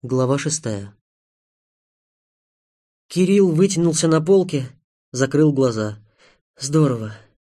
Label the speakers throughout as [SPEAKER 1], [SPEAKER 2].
[SPEAKER 1] Глава 6. Кирилл вытянулся на полке, закрыл глаза. Здорово.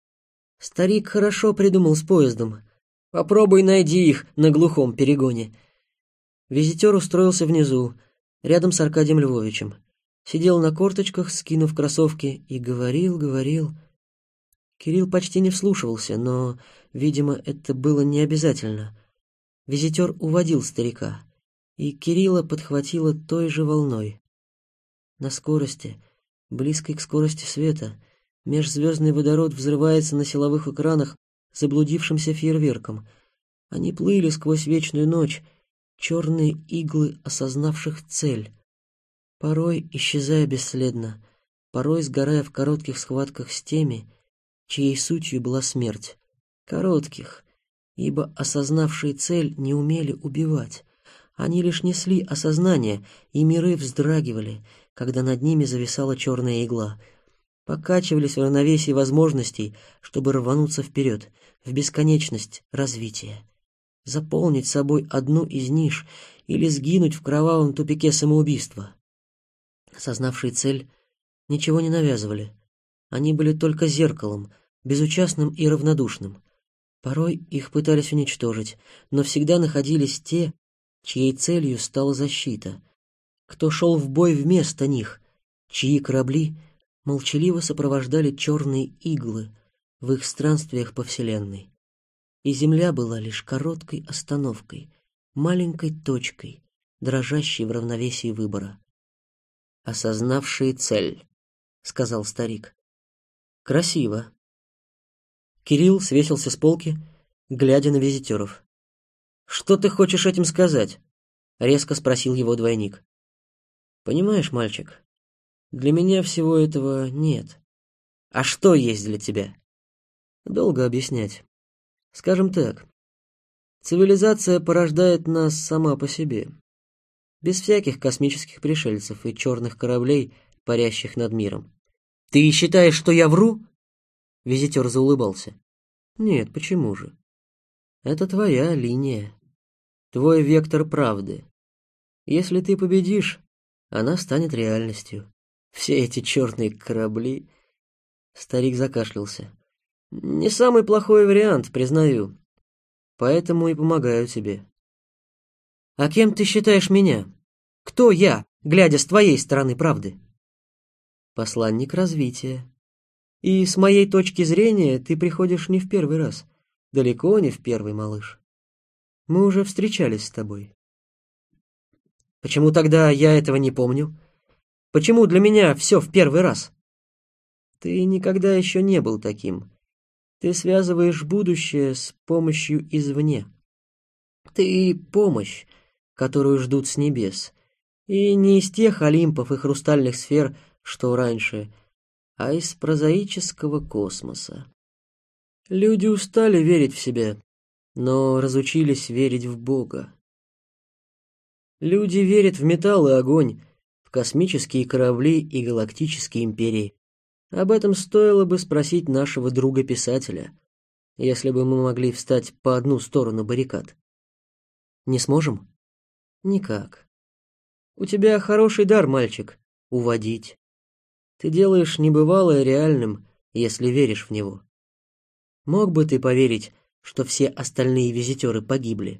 [SPEAKER 1] Старик хорошо придумал с поездом. Попробуй найди их на глухом перегоне. Визитер устроился внизу, рядом с Аркадием Львовичем. Сидел на корточках, скинув кроссовки, и говорил. Кирилл почти не вслушивался, но, видимо, это было не обязательно. Визитер уводил старика, и Кирилла подхватило той же волной. На скорости, близкой к скорости света, межзвездный водород взрывается на силовых экранах заблудившимся фейерверком. Они плыли сквозь вечную ночь, черные иглы осознавших цель, порой исчезая бесследно, порой сгорая в коротких схватках с теми, чьей сутью была смерть. Коротких, ибо осознавшие цель не умели убивать. Они лишь несли осознание, и миры вздрагивали, когда над ними зависала черная игла. Покачивались в равновесии возможностей, чтобы рвануться вперед, в бесконечность развития. Заполнить собой одну из ниш или сгинуть в кровавом тупике самоубийства. Осознавшие цель ничего не навязывали. Они были только зеркалом, безучастным и равнодушным. Порой их пытались уничтожить, но всегда находились те, чьей целью стала защита, кто шел в бой вместо них, чьи корабли молчаливо сопровождали черные иглы в их странствиях по Вселенной. И Земля была лишь короткой остановкой, маленькой точкой, дрожащей в равновесии выбора. «Осознавшие цель», — сказал старик. «Красиво». Кирилл свесился с полки, глядя на визитеров. «Что ты хочешь этим сказать?» — резко спросил его двойник. «Понимаешь, мальчик, для меня всего этого нет. А что есть для тебя?» «Долго объяснять. Скажем так, цивилизация порождает нас сама по себе, без всяких космических пришельцев и черных кораблей, парящих над миром». «Ты считаешь, что я вру?» — визитер заулыбался. «Нет, почему же? Это твоя линия, твой вектор правды. Если ты победишь, она станет реальностью. Все эти черные корабли...» Старик закашлялся. «Не самый плохой вариант, признаю. Поэтому и помогаю тебе». «А кем ты считаешь меня? Кто я, глядя с твоей стороны правды?» «Посланник развития. И с моей точки зрения ты приходишь не в первый раз. Далеко не в первый, малыш. Мы уже встречались с тобой». «Почему тогда я этого не помню? Почему для меня все в первый раз?» «Ты никогда еще не был таким. Ты связываешь будущее с помощью извне. Ты помощь, которую ждут с небес. И не из тех олимпов и хрустальных сфер, что раньше, а из прозаического космоса. Люди устали верить в себя, но разучились верить в Бога. Люди верят в металл и огонь, в космические корабли и галактические империи. Об этом стоило бы спросить нашего друга-писателя, если бы мы могли встать по одну сторону баррикад. Не сможем? Никак. У тебя хороший дар, мальчик, уводить. Ты делаешь небывалое реальным, если веришь в него. Мог бы ты поверить, что все остальные визитеры погибли?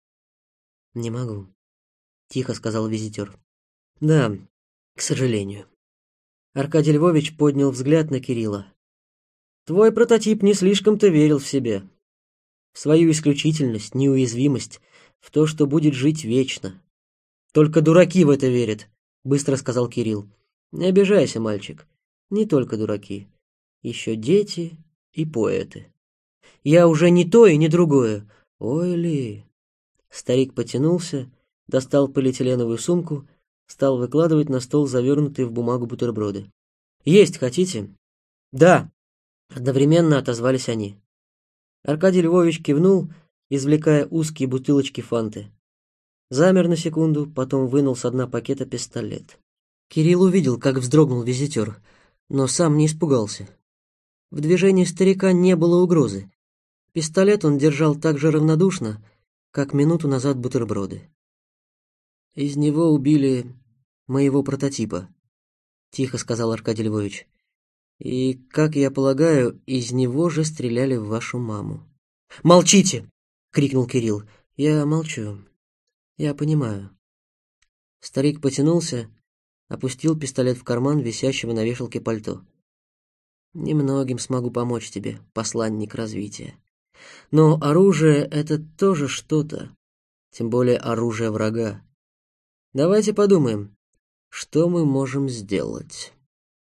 [SPEAKER 1] Не могу, тихо сказал визитер. Да, к сожалению. Аркадий Львович поднял взгляд на Кирилла. Твой прототип не слишком-то верил в себя, в свою исключительность, неуязвимость, в то, что будет жить вечно. Только дураки в это верят, быстро сказал Кирилл. Не обижайся, мальчик, не только дураки, еще дети и поэты. Я уже не то и не другое. Ой ли. Старик потянулся, достал полиэтиленовую сумку, стал выкладывать на стол завернутые в бумагу бутерброды. «Есть хотите?» «Да», — одновременно отозвались они. Аркадий Львович кивнул, извлекая узкие бутылочки фанты. Замер на секунду, потом вынул со дна пакета пистолет. Кирилл увидел, как вздрогнул визитер, но сам не испугался. В движении старика не было угрозы. Пистолет он держал так же равнодушно, как минуту назад бутерброды. Из него убили моего прототипа, тихо сказал Аркадий Львович. И, как я полагаю, из него же стреляли в вашу маму. «Молчите!» — крикнул Кирилл. «Я молчу. Я понимаю». Старик потянулся, опустил пистолет в карман висящего на вешалке пальто. «Немногим смогу помочь тебе, посланник развития. Но оружие — это тоже что-то, тем более оружие врага. Давайте подумаем, что мы можем сделать».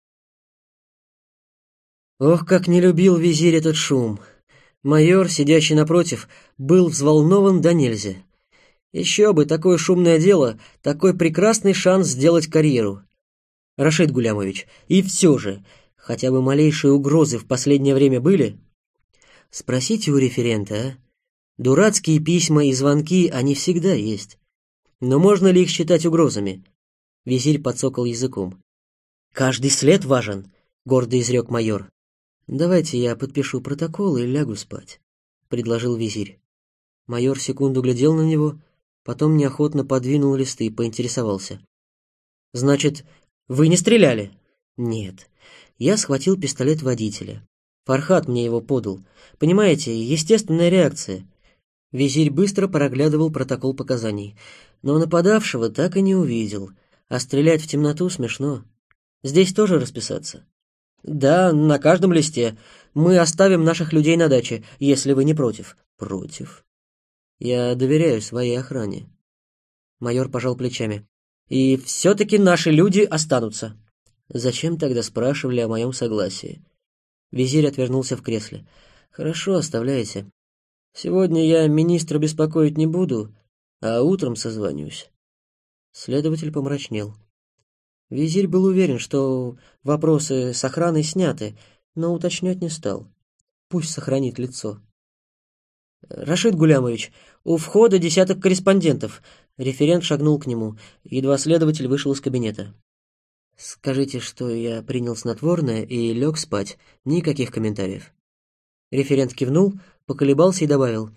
[SPEAKER 1] Ох, как не любил визирь этот шум. Майор, сидящий напротив, был взволнован до нельзя. Еще бы, такое шумное дело, такой прекрасный шанс сделать карьеру. Рашид Гулямович, и все же, хотя бы малейшие угрозы в последнее время были? Спросите у референта, а? Дурацкие письма и звонки, они всегда есть. Но можно ли их считать угрозами? Визирь подсокал языком. «Каждый след важен», — гордо изрек майор. «Давайте я подпишу протокол и лягу спать», — предложил визирь. Майор секунду глядел на него, потом неохотно подвинул листы и поинтересовался. «Значит, вы не стреляли?» «Нет. Я схватил пистолет водителя. Фархат мне его подал. Понимаете, естественная реакция». Визирь быстро проглядывал протокол показаний, но нападавшего так и не увидел, а стрелять в темноту смешно. «Здесь тоже расписаться?» «Да, на каждом листе. Мы оставим наших людей на даче, если вы не против». «Против. Я доверяю своей охране». Майор пожал плечами. «И все-таки наши люди останутся». «Зачем тогда спрашивали о моем согласии?» Визирь отвернулся в кресле. «Хорошо, оставляйте. Сегодня я министра беспокоить не буду, а утром созвонюсь». Следователь помрачнел. Визирь был уверен, что вопросы с охраной сняты, но уточнять не стал. Пусть сохранит лицо. «Рашид Гулямович, у входа десяток корреспондентов». Референт шагнул к нему, едва следователь вышел из кабинета. «Скажите, что я принял снотворное и лег спать. Никаких комментариев». Референт кивнул, поколебался и добавил.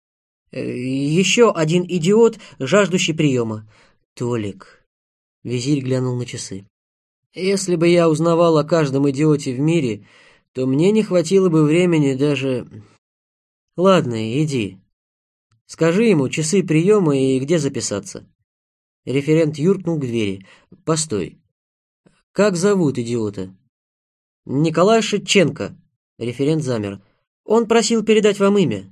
[SPEAKER 1] «Еще один идиот, жаждущий приема». «Толик». Визирь глянул на часы. «Если бы я узнавал о каждом идиоте в мире, то мне не хватило бы времени даже... Ладно, иди. Скажи ему часы приема и где записаться». Референт юркнул к двери. «Постой. Как зовут идиота?» «Николай Шевченко». Референт замер. «Он просил передать вам имя».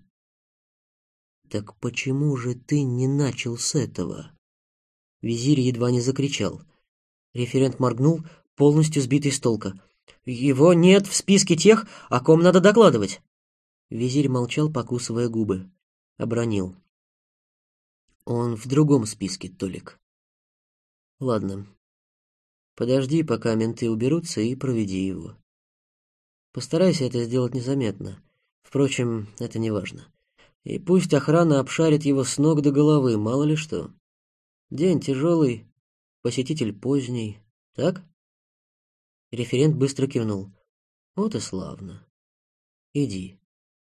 [SPEAKER 1] «Так почему же ты не начал с этого?» Визирь едва не закричал. Референт моргнул, полностью сбитый с толка. «Его нет в списке тех, о ком надо докладывать». Визирь молчал, покусывая губы. Обронил. «Он в другом списке, Толик». «Ладно. Подожди, пока менты уберутся, и проведи его. Постарайся это сделать незаметно. Впрочем, это не важно. И пусть охрана обшарит его с ног до головы, мало ли что. День тяжелый, посетитель поздний, так?» Референт быстро кивнул. «Вот и славно. Иди».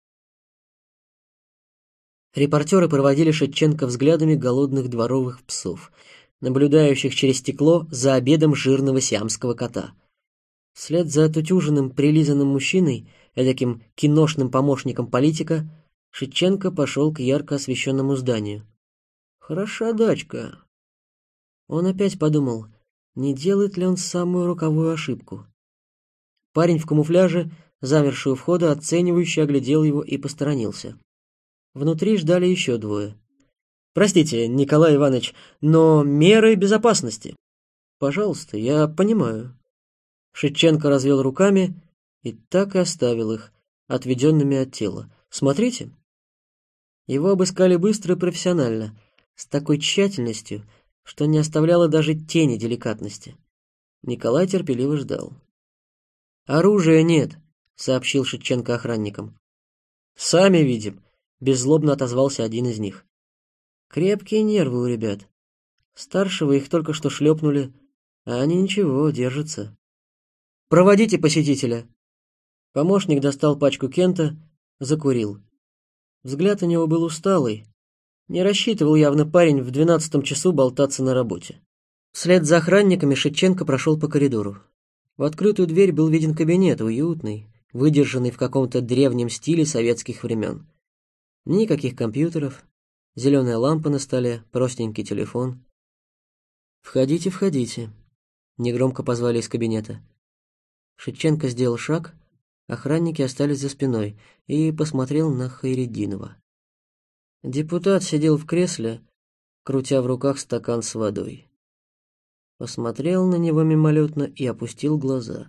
[SPEAKER 1] Репортеры проводили Шевченко взглядами голодных дворовых псов, наблюдающих через стекло за обедом жирного сиамского кота. Вслед за отутюженным, прилизанным мужчиной, эдаким киношным помощником политика, Шевченко пошел к ярко освещенному зданию. «Хороша дачка». Он опять подумал, не делает ли он самую роковую ошибку. Парень в камуфляже, замерший у входа, оценивающе оглядел его и посторонился. Внутри ждали еще двое. «Простите, Николай Иванович, но меры безопасности». «Пожалуйста, я понимаю». Шевченко развел руками и так и оставил их, отведенными от тела. «Смотрите». Его обыскали быстро и профессионально, с такой тщательностью, что не оставляло даже тени деликатности. Николай терпеливо ждал. «Оружия нет», — сообщил Шевченко охранникам. «Сами видим», — беззлобно отозвался один из них. «Крепкие нервы у ребят. Старшего их только что шлепнули, а они ничего, держатся. Проводите посетителя». Помощник достал пачку Кента, закурил. Взгляд у него был усталый, Не рассчитывал явно парень в 12 часу болтаться на работе. Вслед за охранниками Шевченко прошел по коридору. В открытую дверь был виден кабинет, уютный, выдержанный в каком-то древнем стиле советских времен. Никаких компьютеров, зеленая лампа на столе, простенький телефон. «Входите, входите», — негромко позвали из кабинета. Шевченко сделал шаг, охранники остались за спиной, и посмотрел на Хайретдинова. Депутат сидел в кресле, крутя в руках стакан с водой. Посмотрел на него мимолетно и опустил глаза.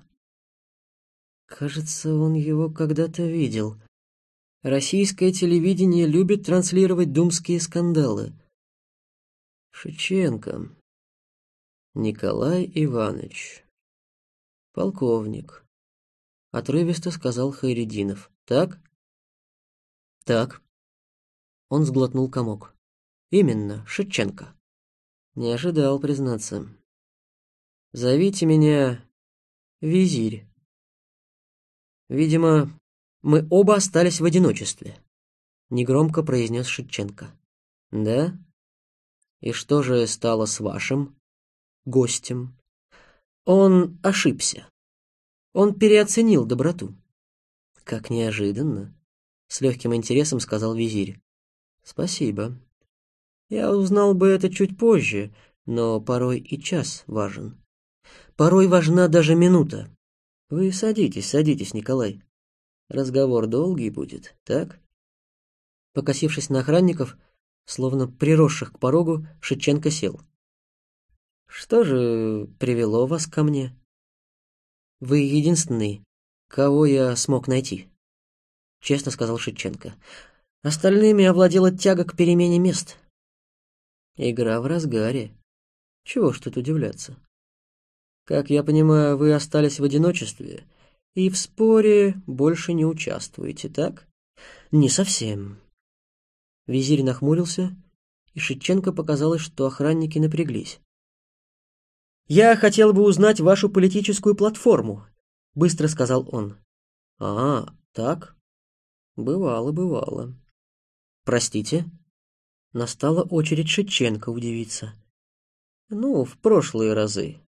[SPEAKER 1] Кажется, он его когда-то видел. Российское телевидение любит транслировать думские скандалы. Шевченко. Николай Иванович. Полковник. Отрывисто сказал Хайретдинов. Так? Так. Он сглотнул комок. Именно, Шевченко. Не ожидал, признаться. Зовите меня Визирь. Видимо, мы оба остались в одиночестве, негромко произнес Шевченко. Да? И что же стало с вашим гостем? Он ошибся. Он переоценил доброту. Как неожиданно, с легким интересом сказал Визирь. Спасибо. Я узнал бы это чуть позже, но порой и час важен. Порой важна даже минута. Вы садитесь, садитесь, Николай. Разговор долгий будет, так? Покосившись на охранников, словно приросших к порогу, Шевченко сел. Что же привело вас ко мне? Вы единственный, кого я смог найти, честно сказал Шевченко. Остальными овладела тяга к перемене мест. Игра в разгаре. Чего ж тут удивляться? Как я понимаю, вы остались в одиночестве и в споре больше не участвуете, так? Не совсем. Визирь нахмурился, и Шевченко показалось, что охранники напряглись. «Я хотел бы узнать вашу политическую платформу», — быстро сказал он. «А, так? Бывало, бывало». «Простите?» Настала очередь Шевченко удивиться. «Ну, в прошлые разы».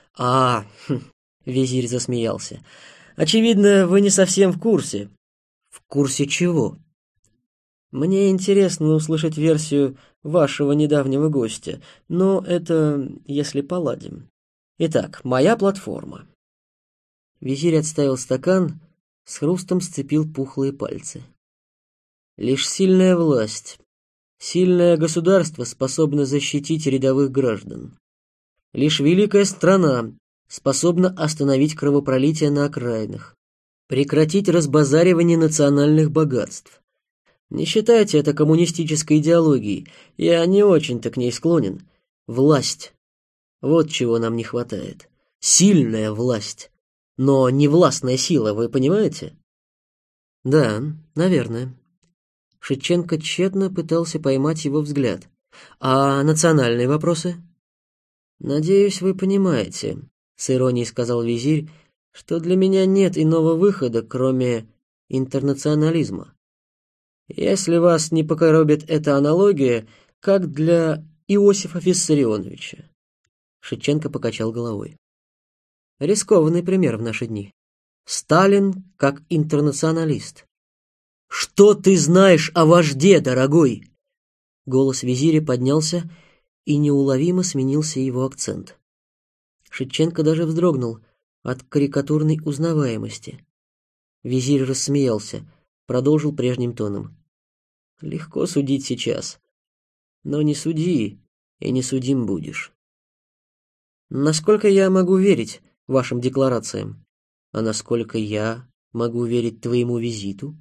[SPEAKER 1] Визирь засмеялся. «Очевидно, вы не совсем в курсе». «В курсе чего?» «Мне интересно услышать версию вашего недавнего гостя, но это если поладим. Итак, моя платформа». Визирь отставил стакан, с хрустом сцепил пухлые пальцы. «Лишь сильная власть, сильное государство способно защитить рядовых граждан. Лишь великая страна способна остановить кровопролитие на окраинах, прекратить разбазаривание национальных богатств. Не считайте это коммунистической идеологией, я не очень-то к ней склонен. Власть. Вот чего нам не хватает. Сильная власть. Но не властная сила, вы понимаете? Да, наверное. Шевченко тщетно пытался поймать его взгляд. А национальные вопросы? Надеюсь, вы понимаете, с иронией сказал Визирь, что для меня нет иного выхода, кроме интернационализма. Если вас не покоробит эта аналогия, как для Иосифа Виссарионовича. Шевченко покачал головой. Рискованный пример в наши дни. Сталин как интернационалист. Что ты знаешь о вожде, дорогой? Голос Визиря поднялся, и неуловимо сменился его акцент. Шевченко даже вздрогнул от карикатурной узнаваемости. Визирь рассмеялся, продолжил прежним тоном. Легко судить сейчас, но не суди, и не судим будешь. Насколько я могу верить вашим декларациям? А насколько я могу верить твоему визиту?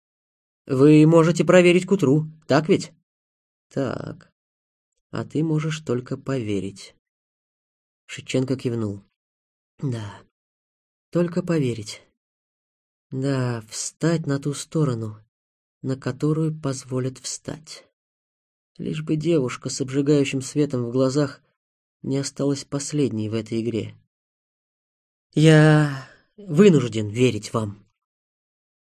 [SPEAKER 1] Вы можете проверить к утру, так ведь? Так. А ты можешь только поверить. Шевченко кивнул. Да, только поверить. Да, встать на ту сторону, на которую позволят встать. Лишь бы девушка с обжигающим светом в глазах не осталась последней в этой игре. Я вынужден верить вам.